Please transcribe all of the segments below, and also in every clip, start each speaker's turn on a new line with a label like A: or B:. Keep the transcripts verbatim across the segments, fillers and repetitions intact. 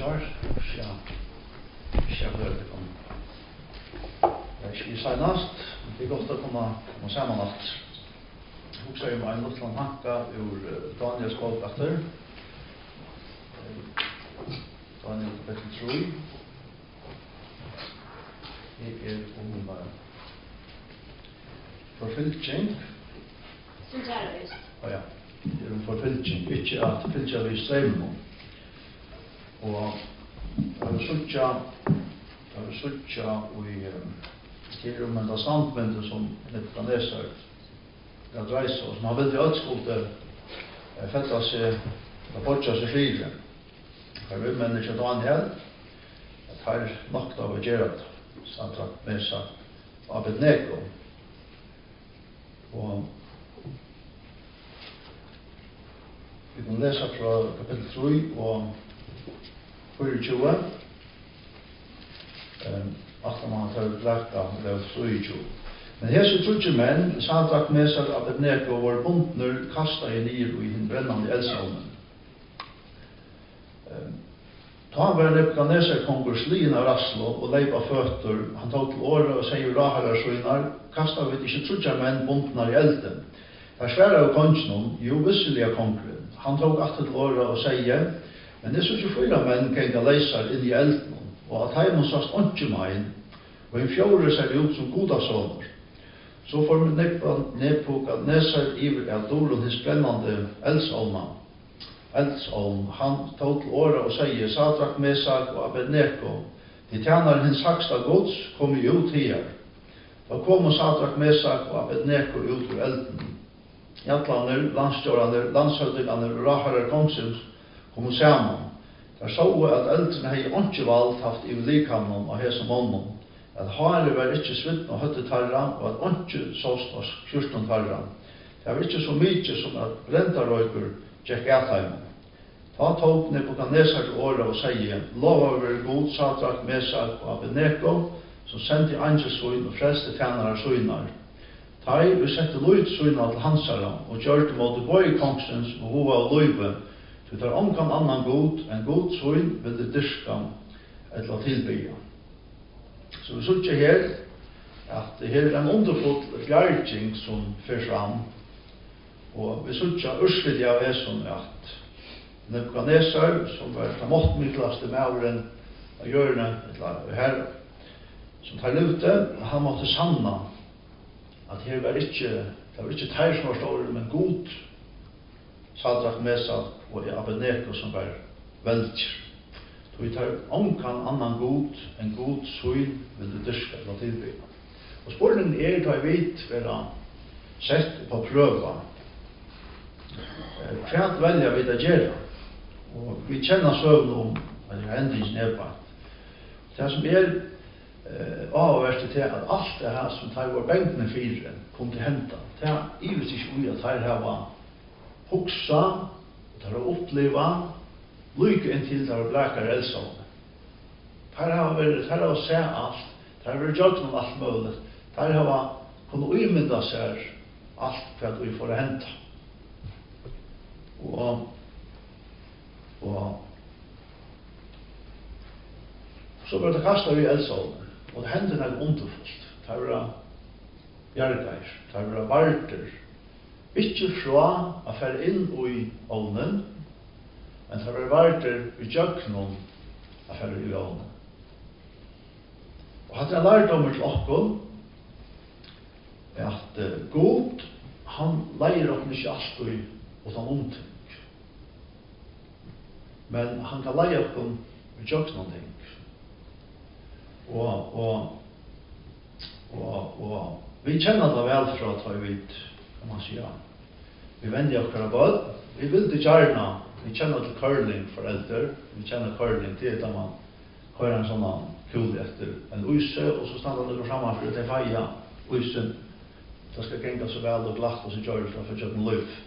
A: klar. Ja, ja, det kom. Jag ska säga näst, det är gott att komma komma samman att huxa ju en liten hacka ur Daniels bok efter. Daniel kapitel tre. Det är om förfylking.
B: Så där är det.
A: Ja, ja. Det är om förfylking, inte att fylla vid strömmen. Och jag vill söka, jag vill söka i till om en standpunkt som Nebuchadnezzar jag dreiser, som han vill till ödskulde fälla sig och bortsa sig fire. Her vil mennesker Daniel at her makt av å gjøre det, Sadrak, Mesak og Abednego. Og vi kan lese fra kapittel tre og fyrtjue. At man har lagt av det fyrtjue. Men hese trudje menn, Sadrak, Mesak og Abednego, var bundner kastet i nir i den brennande eldsovnen. Ta var Nebuchadnezzar kongur slien av rasslo og leip av føtter. Han tog til året og sier raharar søgnar, kastar vi ikke trudja menn bundnar i elden. Der sværa av kongen, jo visselig av kongen. Han tog atter til året og sier, men det er så tjufyra menn genga leisar inn i elden, og at heimon sast ontje mein, og en fjore ser ut som godasåner. Så får Nebuchadnezzar iver av doren hins brennande eldsovna. Eldsovn, han tog til året og sier, Sadrak, Mesak og Abednego, de tjener hins haksta gods, kom jo ut her. Da kom Sadrak, Mesak og Abednego ut ur elden. Jatlaner, landstjåraner, landshøvdinganer og raharar kongsins kom sammen. Der så at eldren hei ikke valgt haft i likamnon av hese månen, at hare var ikke svitt og høtte tarra, og at ikke såst av kjursten tarra. Det var ikke så mykje som at brentarøyker tjekk etheim. Ta tog Nebuchadnezzar til året og sier, lova over god, Sadrak, Mesak og Abednego, som sendte angelsøyn og frelste tjenere søynar. Ta i vi sette løyt søyna til hansara, og gjørte måte bøy kongsens og hova og løyve, til der omkan annan god, en god søyn vil det dyrka etla tilbya. Så vi sørger her, at her er en underfull bjerging som fyrer fram, og vi sørger urslidig av det som er at Nebuchadnezzar, som var den måttmiddeligste mauren av hjørne, eller her, som tar lute, han måtte sanna at her var ikke, det var ikke teir som var store, men god, Sadrak, Mesak og Abednego som var veldig. Så vi tar omkan annan god, en god søyn vil det dyrka til å tilbygge. Og spørningen er da jeg vet være sett på prøva. Hva velger vi det gjøre? Og vi kjenner søvn om at det er endelig nedbart. Det som er eh, avverst til at alt det her som tar vår bengtene fire kom til henta. Det er ivet ikke ui at her her var hoksa, det har oppleva, lykke inntil det har blækere eldsovne. Her har vært, her har vært se alt, her har vært gjort noe alt mulig, her har vært kunne uimynda seg alt for at vi får henta. Og og så var det kastet i eldsovnen, og det hendte noe underfullt. Det var bjergeir, det var varter, ikke fra å fære inn i ovnen, men det var varter i djøknen å fære i ovnen. Og hadde jeg lært om til okkom, at uh, God, han leier okkom ikke alltid utan omting. Men han kan leie okkom i djøknen ting. Og, og, og, og vi kjenner det vel fra at vi vet, kan man si ja. Vi vender okkara bød, vi vil det gjerne, vi kjenner til curling for eldre, vi kjenner curling til at man hører en sånn kul etter en uyse, og så standa det går sammen for at det feia uysen. Det skal genga så vel og glatt og så gjør det for å kjøpe en løyf.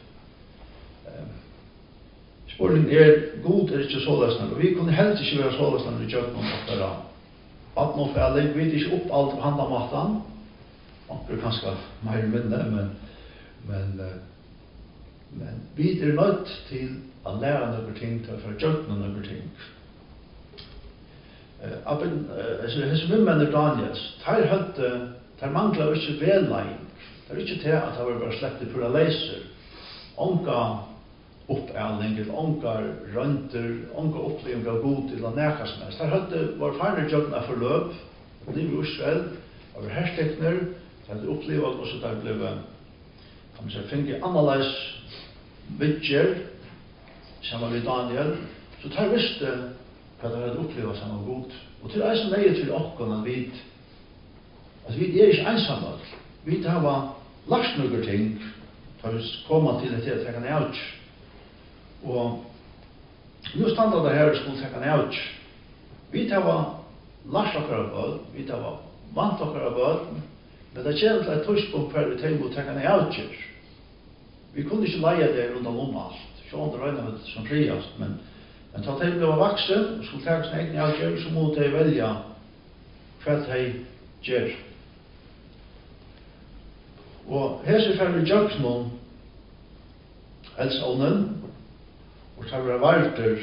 A: Spørningen er, god er ikke såløsner, og vi kunne helst ikke være såløsner i kjøkken om okkara. At nå for alle, vi vet ikke opp alt på handamaten, og det er kanskje mer minne, men, men, men vi er nødt til å lære noen ting til å få gjøre noen ting. Abin, hese vimmennir Daniels, tar høtte, tar mangla ikke vellein. Det er ikke til at det var bare slett pura leiser. Onka oppæling, eller onka rønter, onka oppleving av god til å neka som helst. Tar høtte var farne jøgna for løp, liv i Israel, over herstekner, tar det opplevet, og så tar det ble, kan man si, finne annerledes vidger, sammen med Daniel, så tar visste hva det hadde opplevet som var god. Og til eisen nøye til okkon at vi, at vi er ikke ensamme. Vi har lagt noen ting, for vi kommer til det til å trekke ned ut. Og nå standa det her og skulle trekke ned ut. Vi har lagt okker av bød, vi har vant okker av bød, men det kommer til et tørstpunkt før vi tenker å trekke ned ut. Vi kunne ikke leie det rundt om alt. Så det regnet som friast, men Men ta til å vokse og skulle ta sin egen avgjør, så må de velge hva de gjør. Og her så får vi gjøre noen eldsånden, og tar vi varter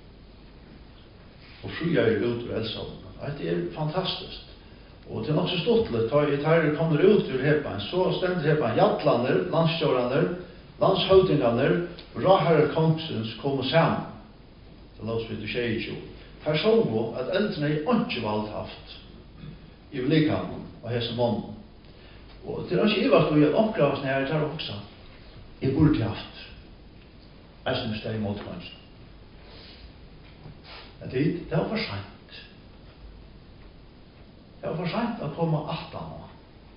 A: og frigjør ut ur eldsånden. Det er fantastisk. Og det er nok så stortelig, da jeg tar kommer ut ur hepan, så stender hepan jattlander, landskjørander, landshøvdingander, og raherre kongsens kommer sammen. Det låts vi til tjejtjo. Her så vi at eldrene er ikke valgt haft i vedlikehandelen og hese månen. Og det er ikke ivart vi at omkravas nær tar også i burde haft. Jeg synes det er imot kanskje. Men det, det var for sent. Det var for sent å komme aftan nå.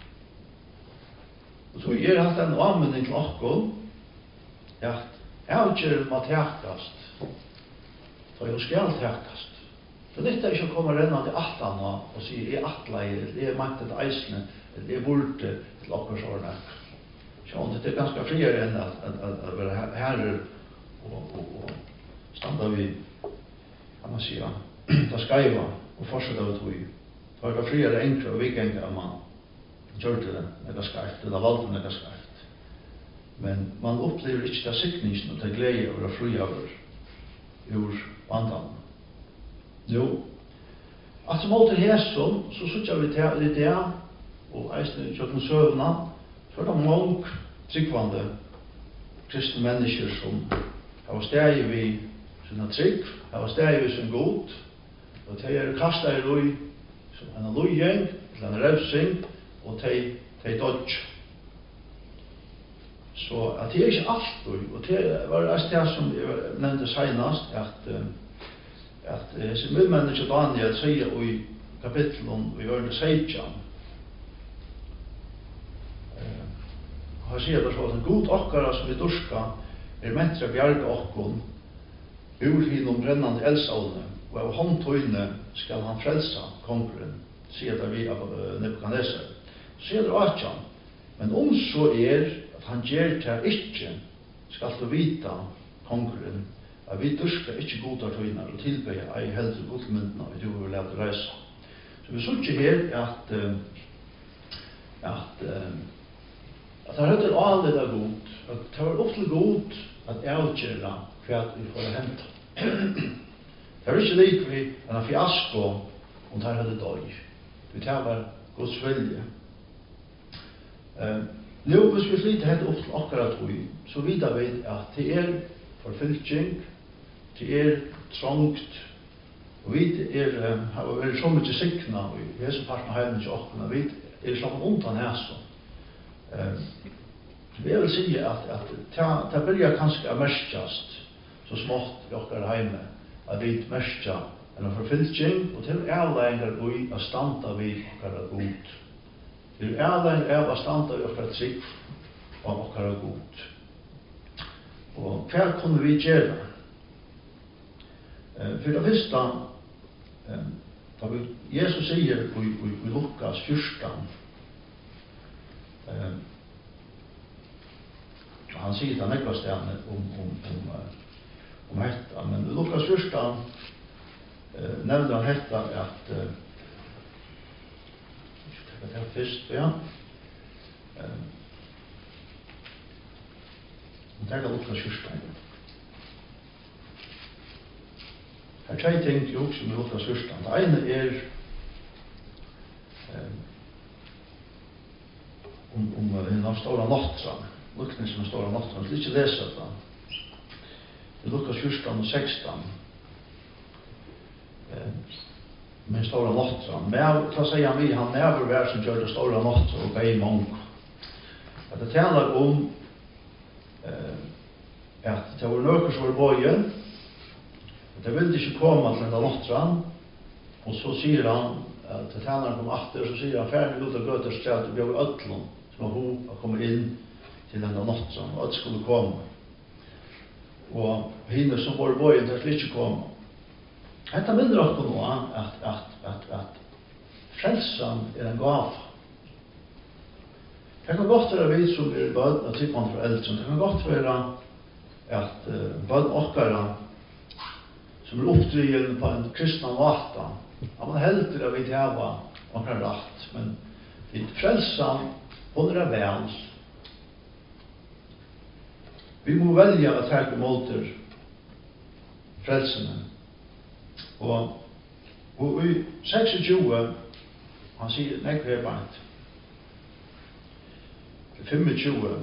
A: Og så gjør alt en anmenning til okkon at jeg ikke må tekast så jeg skal tekast. Så dette er ikke å komme renna til atlan og si jeg atleier, jeg er makt til eisene, jeg er burde til okkurs årene. Så det er ganske friere enn at, at, at, at være herrer og, og, og standa vi, kan man si, da skaiva og fortsette av tog. Det var friere enkle og vikengre at man gjør det nekka skarpt, eller valgte nekka skarpt. Men man opplever ikke det sikningen og det glede over å fri over ur vandan. Jo, at som måte hæsson, så sutja vi til det, og eisne kjøkken søvna, så er det mange tryggvande kristne mennesker som har steg vi sina trygg, har steg vi sin god, og de er kastet i lui, som en lujeng, til en revsing, og de, de dodge. Så at det er ikke alt, og det var det som jeg nevnte senast, at at som medmenneske Daniel sier i kapitlen i ørne seksten, han sier det så at god okkara som vi durska er mentre å bjarga okkon ur hinom brennande eldsålene, og av håndtøyne skal han frelsa kongren, sier det vi av Nebuchadnezzar. Sier det atjan, men om så er at han gjør til ikke skal du vita kongren at vi durska ikke godar tøyner og tilbeie ei heldre godmyndene vi du vil lave reisa. Så vi så ikke her at at at det er alle det god, at det var opp til god at avgjøre hva vi får hente. Det var ikke likelig enn en fiasko om det hadde døg. Vi tar var Guds vilje. Nå, hvis vi flyter hette opp til akkurat tog, så vidar vi at det er forfylking, det er trångt, og vi er, er så mye sikna i hese parten av heimen til okkene, vi er slapp undan hæsa. Så vi vil si at, at det byrjar kanskje å merskjast så smått i okkar heime, at vi merskja en forfylking, og til avleggingar ui a standa vi okkar god. Det er avleggingar av a standa vi okkar trygg og okkar god. Og hva kunne vi gjøre? For det første, da vi, Jesus sier i, i, i Lukas fjorton, han sier det nekva stedene om, om, om, om hetta, men i Lukas fjorton nevner han hetta at det er først, ja. Det er Lukas fjorton. Her tre ting jo også med Lukas fjorton. Det ene er eh, om, om den stora nattran. Lukten som den stora nattran. Så ikke lese det. I Lukas fjorton og sexton. Eh, med stora nattran. Men så säger han vi, han never vær som gjør det stora nattran og bei mång. At det talar om eh, at det var nøkker som var bøyen. Det ville ikke komme til denne nattran. Og så sier han, at det talar kom atter, så sier han ferdig ut av gøter stræt og bjør ødlom som har hop å komme inn til denne nattran. Og at skulle komme. Og henne som var bøyen, det skulle ikke komme. Dette minner dere nå at, at, at, at frelsen er en gav. Det kan godt være vi som er bød og typen for eldre. Det kan godt være at uh, bød okkara som er oppdriven på en kristna vata. Ja, man helter at vi tjava okkara rett, men vi frelsen hun er vel. Vi må velge å ta måter frelsene. Og, og i tjueseks, han sier, nei, hva er bare tjue-fem,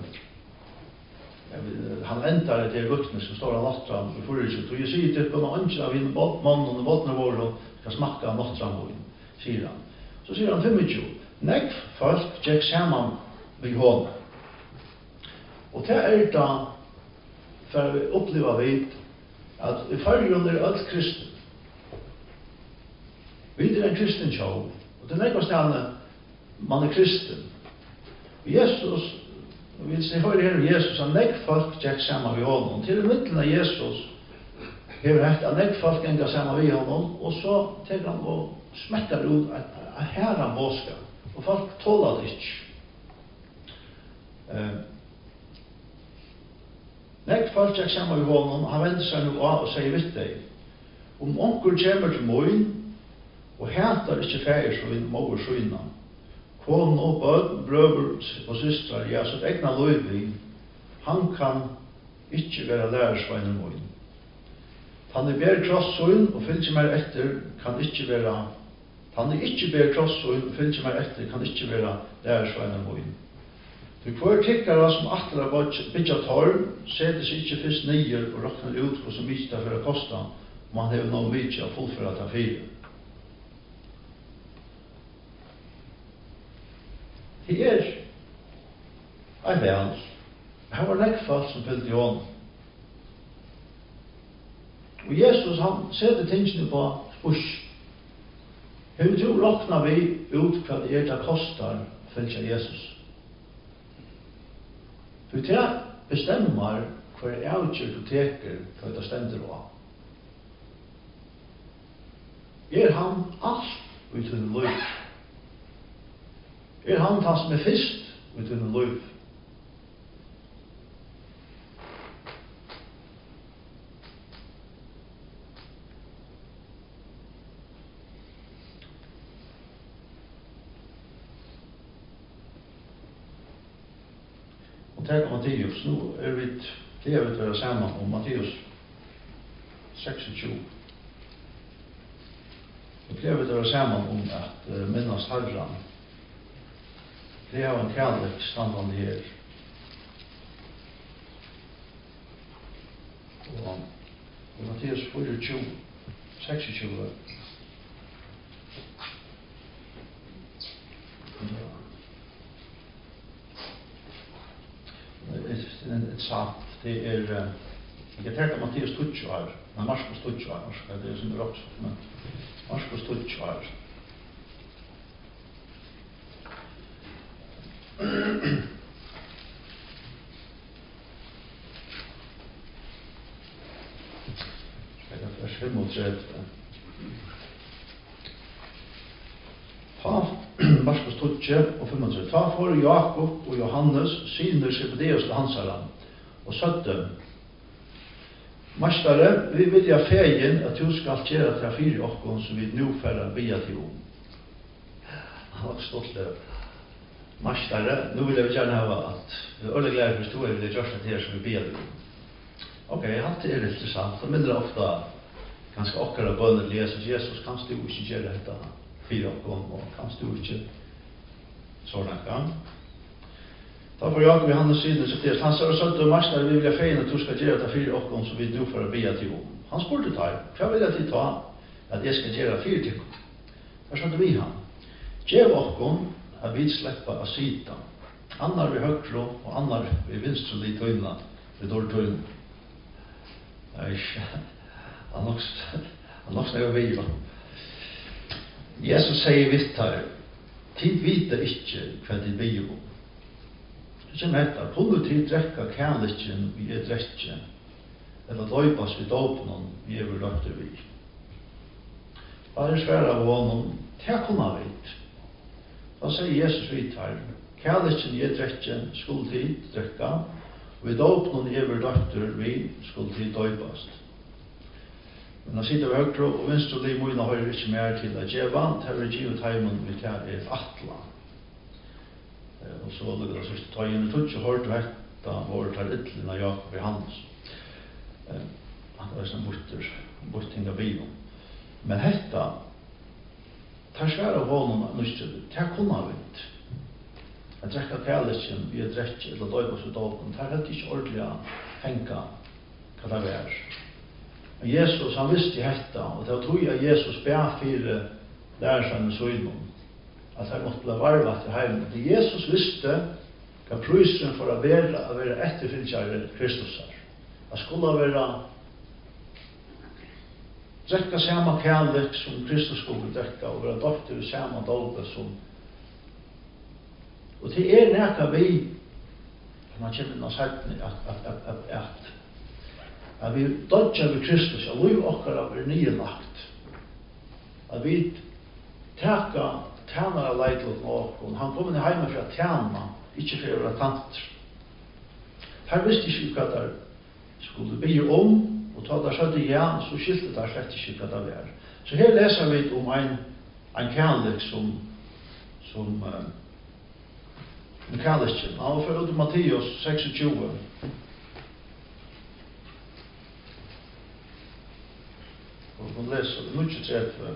A: han endar det luktene som står av nattran i forrige. Og jeg sier til på noen av henne mannen og båtene våre skal smakka av nattran våre, sier han. Så sier han tjue-fem. Nekv folk gikk sammen med hånden. Og det er da for å oppleve vidt at i forrige er alt kristen. Vi er en kristen sjål. Og det er nekva stedene man er kristen. Jesus, vi ser høyre her Jesus, han nekk folk gikk sammen ved honom. Til i midten av Jesus hever hett at nekk folk gikk sammen ved honom, og så tenker han og smekker ut at her han båska, og folk tåler det ikke. Eh, nekk folk gikk sammen ved honom, han vender seg nå av og sier vidt deg, om onker kommer til morgen, og heter ikke feir så vi må over skyna. Kån og bød, brøver og systrar, ja, så egna løyvi, han kan ikke være lærersveinen min. Han er ber krossøyn og fylgjer meg etter, kan ikke være, han er ikke ber krossøyn og fylgjer meg etter, kan ikke være lærersveinen min. For hver tikkara som atter har bytja torv, setter seg ikke først nyer og råkner ut hva som mykje det for å kosta, om han har noe mykje å fullføre til fire. Det er en vel. Her var nekkfall som fylte i hånden. Og Jesus, han setter tingene på spørs. Her vil tro råkna vi ut hva det er det kostar å følge Jesus. For det bestemmer hva er avgjørt du teker hva det stender av. Er han alt uten løy? Er han han som er fyrst uten en løyv? Og tenk om Matteus, nå er vi det er vi til å være sammen om Matteus tjue-seks. Og det er vi til å være sammen om at uh, minnes Herren. Det er en kærlig standard her. Og i Matteus tjue-fire, tjue-seks. Det er et sagt, det er, jeg tenker Matteus tjue her, nei, Marskos tjue her, det er som er også, men Marskos tjue her. Vers femogtredve. Ta, Marskos tjue og femogtredve. Ta for Jakob og Johannes, syner Zebedeus til Hansaran, og søtte. Mastare, vi vil ja fegin at du skal gjøre til fire okkon som vi nå færre bia til om. Han var stolt løp. Mastare, nu vil jeg gjerne ha at det er øyelig glede for historie vil jeg gjøre det her som vi ber om. Ok, alt er interessant. Det mindre ofte ganska okkara bønner leses, Jesus, kan du ikke gjøre dette fire okkon, og kan du ikke sånn gang. Da får Jakob Johannes siden så det han sa så att mastrar vi vill feina att du ska göra det för oss som vi nu för att be till om. Han spurte tar. Vad vill jag till ta att jag ska göra för dig? Vad sa vi han? Ge oss att vi släppa att sita. Annar vi högre och annar vi vänster lite tunna. Det dår tunn. Nej. Han också han också är vi. Jesus säger visst här. Tid vita inte vad det blir om. Det kommer etter, kunne tid drekka kærlikken vi er drekke, eller døypas vi dåpnen vi er røkter vi. Bare svære av honom, det kunne vi. Da sier Jesus vidt her, kærlikken vi er drekke skulle tid drekka, og vi dåpnen vi er røkter vi skulle tid døypas. Men da sitter vi høyre og venstre liv mine høyre ikke mer til å gjøre, til å gjøre heimen vi tar er atla. Og så var det siste tøyen, og tog ikke hårdt vekta, hvor tar ytterligere av Jakob Johannes. Han var sånn borter, borting av bilen. Men hetta, tar svære av hånden, det kunne vi ikke. Jeg drekka kærlikken, vi er drekke, eller døybos ut åpen, det er helt ikke ordentlig å henka hva det er. Men Jesus, han visste hetta, og det tog jeg Jesus ber fire lærersene søgnen, at han måtte bli varvet til heimen. Det Jesus visste hva prøysen for å være, å være etterfylltjere Kristus er. Han skulle være drekka samme kærlighet som Kristus skulle drekka, og være døpt i samme dolpe som. Og det er nekka vi, når man kommer inn og sagt at, at, at, at, at, at vi dødja ved Kristus, og liv okkara er nylagt. At vi teka tjänare leit åt någon. Han kom in i heimen för att tjäna, inte för att vara tanter. Här visste inte vad det skulle be om, och ta det så igen, så skilte det slett inte vad det var. Så här läser vi om en, en kärlek som, som uh, en kärlek. Han var för Matteus sextjugo. Och hon läser mycket träffar.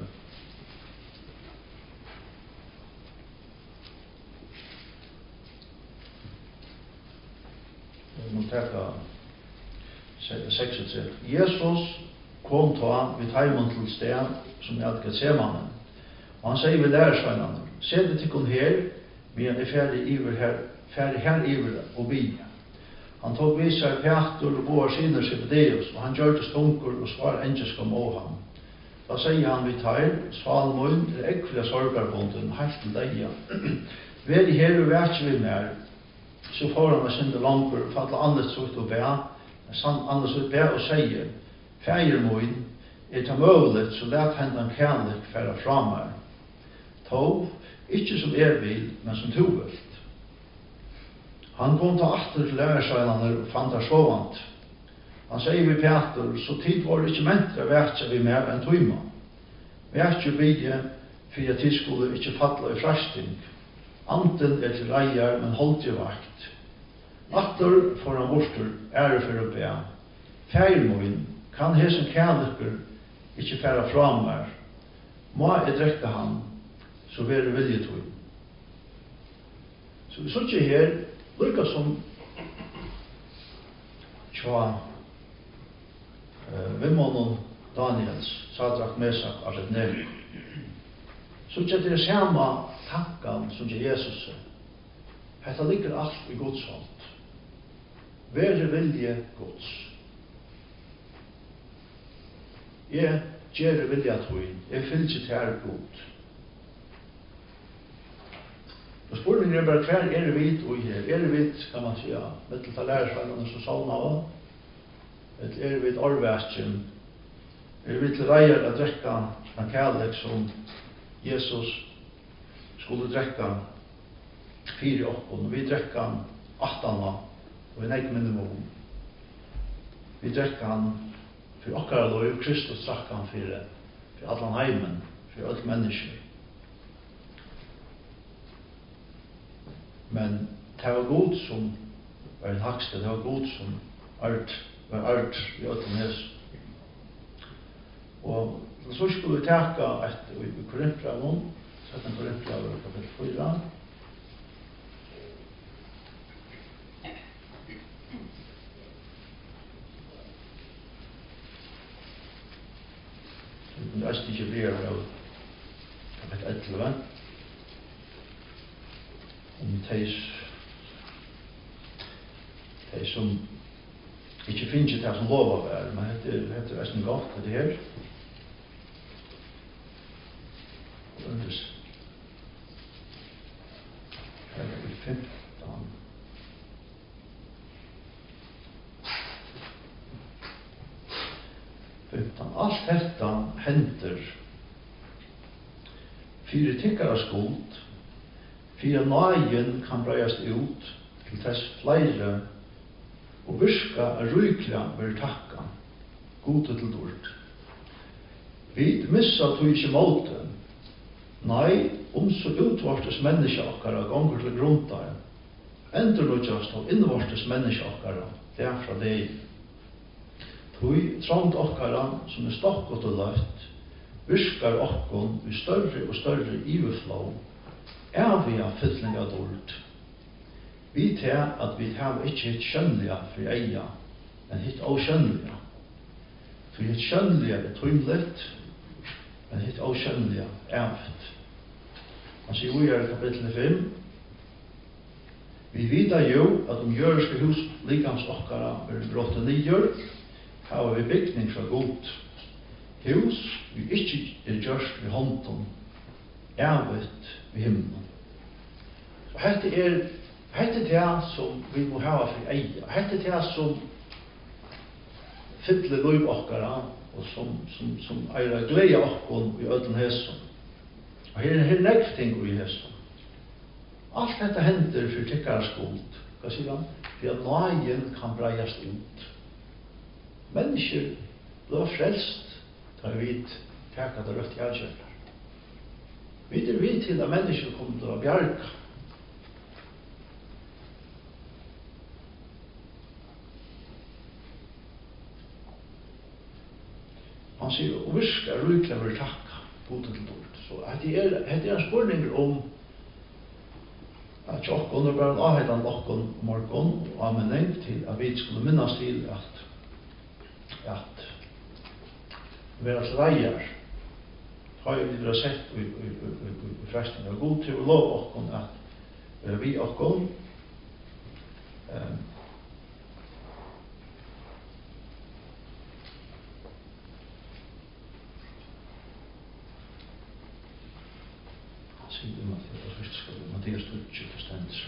A: Nu teka seksogtretti. Jesus kom til han vid heimen til sted som er at Getsemanen. Og han sier ved lærersvennerne, se det til kun her, vi er ferdig iver her, ferdig her iver og bi. Han tok viser Peter og boar sinner Zebedeus, og han gjør det stunker og svar engelsk om å ham. Da sier han vid her, Salmon er ekvile sorgarbonden, helt til deg. Ved i her og vet vi mer, så får han med sinne langer, fattelig annet ut og be, annet ut be og sier, Fæger min, er det mulig, så let hendan kærlig færa fra meg. Tov, ikke som er vil, men som to vilt. Han kom til atter til lærersveilene og fant der sovant. Han sier vi Peter, så tid var det ikke mentre vært vi mer enn tøyma. Vært jo bygge, for at de skulle ikke fattelig i frasting. Anten er til reier, men holdt i vakt. Atter får han borster, ære for å be. Fæger min, kan hesen kærlikker ikke færa fra meg. Må jeg drekke han, så være vilje tog. Så vi sier her, lykka som tja uh, Vimonon Daniels, Sadrak Mesak, Abednego. Så det er samme tanken som det Jesus er. Hetta ligger alt i Guds hånd. Være vilje Guds. Jeg gjør vilja tog. Jeg fyllt ikke til god. Og spørningen er bare hver er det vidt og her. Er det vidt, kan man sige, mittel til lærersvennerne som salna av. Er det vidt arvæsken. Er det vidt til reier å drekka en kærlek som Jesus skulle drekka fire oppgående. Vi drekka han attana, og vi nek minimum. Vi drekka han for okkara lov, Kristus drekka han for, for allan heimen, for alle mennesker. Men det var god som var en hakste, det var god som art, var art i ötten hes. Og så skulle vi teka et i Korinthbrevet, sjette Korinthbrevet kapittel fire. Det er ikke blir av kapittel elleve. Om de, de som ikke finner det som lov av er, men det heter nesten godt, det her. Undres. Her er vi femton. femton. Alt dette henter fire tikkere skuld, fire nøyen kan brøyast ut til tess flere og virka er rykla vil takka gode til dård. Vi missa tog ikke måte. Nei, om så utvartes menneske okkara gonger til gruntar, endurlodjast av innvartes menneske okkara, det er fra deg. Tog trånd okkara som er stokkot og løft, virkar okkon i større og større iveflå, er vi av fyllning av dård. Vi til at vi har ikke hitt skjønnelige for eia, men hitt avskjønnelige. For hitt skjønnelige er tøymlet, men hitt avskjønnelige er evigt. Han sier jo i kapittel fem, vi vita jo at om jøreske hus likans okkara er bråttet nyer, har vi bygning fra god. Hus vi ikke er gjørst ved hånden, evigt ved himmelen. Så hette er Hette det som vi må ha for eie. Hette det som fyller løyv okkara og som, som, som eier glede okkon i øden hesson. Og her er her nekv ting i hesson. Alt dette hender for tikkara skuld. Hva sier han? For at nøyen kan breiast ut. Mennesker blir frelst da vi teka det rødt i avgjørende. Vi er vidt til at mennesker kommer til å bjerga. Han sier, og virka rykla vil takka gode til dård. Så det er, det er en spurning om at tjokkon er bare en avheitan okkon morgon og anmenning til at vi skulle minnas til at at vi er til reier har vi dere sett i, i, i, i, i fresten av god til å lov okkon at vi okkon um, sier om at det er først skal vi Mathias Tutsi forstendt.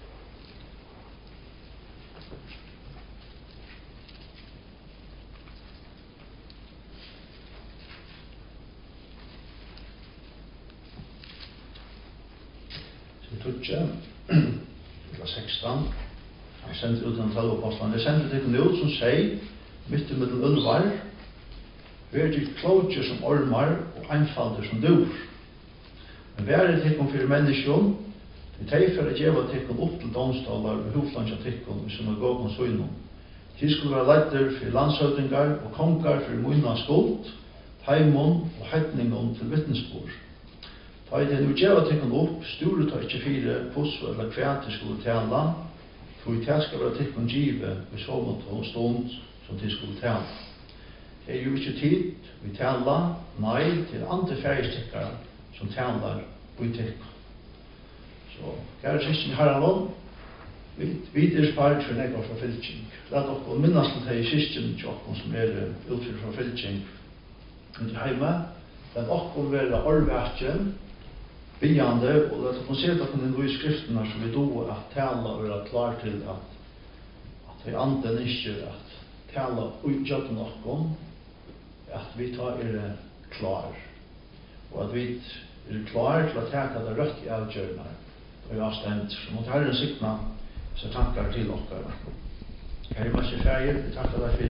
A: Så Tutsi, det var sekstan, han sendte ut en tallapostlan. Jeg sendte det ikke ut som sier, midt i middel ulvar, vi er til klodjer som ormar og einfalder som dur. Men være tikkum fyrir menneskjon, vi teifir at gjeva tikkum opp til domstolar og hoflandja tikkum i synagogen og søynum. De skulle være leiter for landshøvdingar og kongar for munna skuld, taimon og heitningon til vittnesbor. Ta i det nu gjeva tikkum opp, sturu ta ikkje fire pusso eller kvæti skulle tala, for i tæt skal være tikkum give i såmot og stund som de skulle tala. Det er jo ikkje tid, vi tala, nei, til antifæristikkara, som talar i tikk. Så, kjære systen i Haralon, vi er sparet for nekvar fra fylking. Lat okkur minnast til de systen til okkur som er utfyrir fra fylking ut i heime. Lat okkur være orðvætjen, bygjande, og lat okkur se okkur inn i skriftene som vi do at tala og være klar til at at vi anden ikke at tala utgjøtten okkur, at vi tar er klar, og at vi er klar til å teka det rødt i avgjørende og i avstendt. Så måtte Herren sikna så tankar til okkar. Herre, masse feir, vi takkar deg for